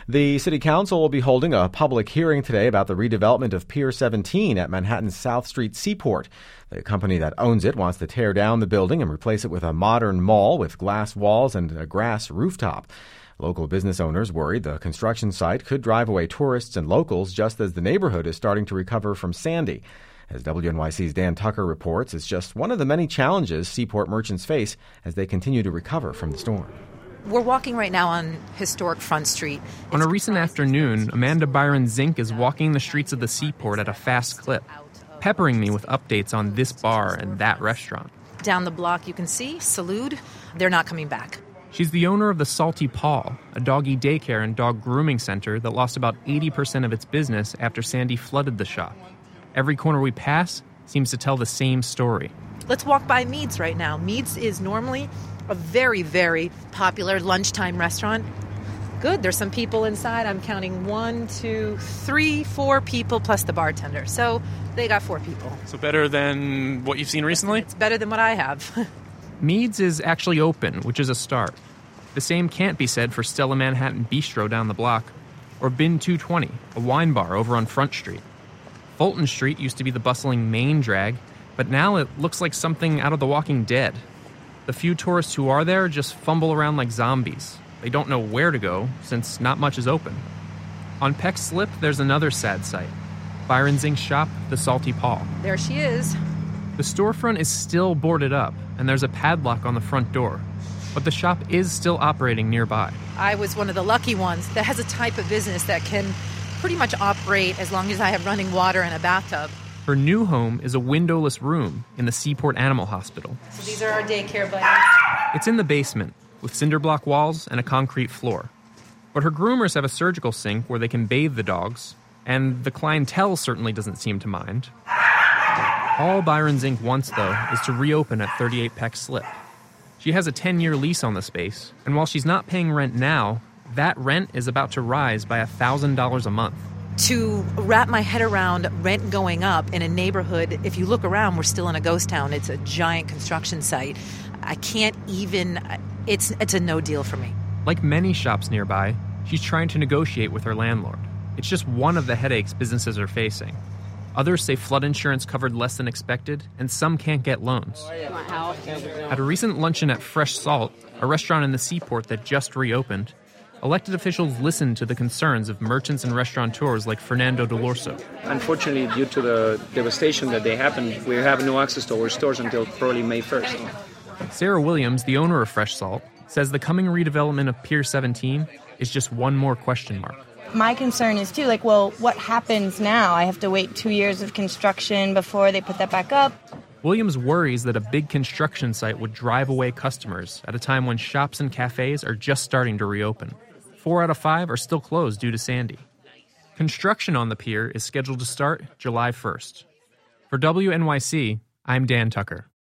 The City Council will be holding a public hearing today about the redevelopment of Pier 17 at Manhattan's South Street Seaport. The company that owns it wants to tear down the building and replace it with a modern mall with glass walls and a grass rooftop. Local business owners worried the construction site could drive away tourists and locals just as the neighborhood is starting to recover from Sandy. As WNYC's Dan Tucker reports, it's just one of the many challenges Seaport merchants face as they continue to recover from the storm. We're walking right now on historic Front Street. On a recent afternoon, Amanda Byron Zink is walking the streets of the Seaport at a fast clip, peppering me with updates on this bar and that restaurant. Down the block, you can see Salud. They're not coming back. She's the owner of the Salty Paw, a doggy daycare and dog grooming center that lost about 80% of its business after Sandy flooded the shop. Every corner we pass seems to tell the same story. Let's walk by Mead's right now. Mead's is normally a very, very popular lunchtime restaurant. Good, there's some people inside. I'm counting 1, 2, 3, 4 people plus the bartender. So they got 4 people. So better than what you've seen recently? It's better than what I have. Mead's is actually open, which is a start. The same can't be said for Stella Manhattan Bistro down the block, or Bin 220, a wine bar over on Front Street. Fulton Street used to be the bustling main drag, but now it looks like something out of The Walking Dead. The few tourists who are there just fumble around like zombies. They don't know where to go, since not much is open. On Peck Slip, there's another sad sight. Byron Zink's shop, the Salty Paw. There she is. The storefront is still boarded up, and there's a padlock on the front door. But the shop is still operating nearby. I was one of the lucky ones that has a type of business that can pretty much operate as long as I have running water and a bathtub. Her new home is a windowless room in the Seaport Animal Hospital. So these are our daycare buddies. It's in the basement, with cinder block walls and a concrete floor. But her groomers have a surgical sink where they can bathe the dogs, and the clientele certainly doesn't seem to mind. All Byron Zink wants, though, is to reopen at 38 Peck Slip. She has a 10-year lease on the space, and while she's not paying rent now, that rent is about to rise by $1,000 a month. To wrap my head around rent going up in a neighborhood, if you look around, we're still in a ghost town. It's a giant construction site. I can't even... It's a no deal for me. Like many shops nearby, she's trying to negotiate with her landlord. It's just one of the headaches businesses are facing. Others say flood insurance covered less than expected, and some can't get loans. At a recent luncheon at Fresh Salt, a restaurant in the Seaport that just reopened, elected officials listened to the concerns of merchants and restaurateurs like Fernando Delorso. Unfortunately, due to the devastation that they happened, we have no access to our stores until probably May 1st. Sarah Williams, the owner of Fresh Salt, says the coming redevelopment of Pier 17 is just one more question mark. My concern is, too, what happens now? I have to wait 2 years of construction before they put that back up. Williams worries that a big construction site would drive away customers at a time when shops and cafes are just starting to reopen. 4 out of 5 are still closed due to Sandy. Construction on the pier is scheduled to start July 1st. For WNYC, I'm Dan Tucker.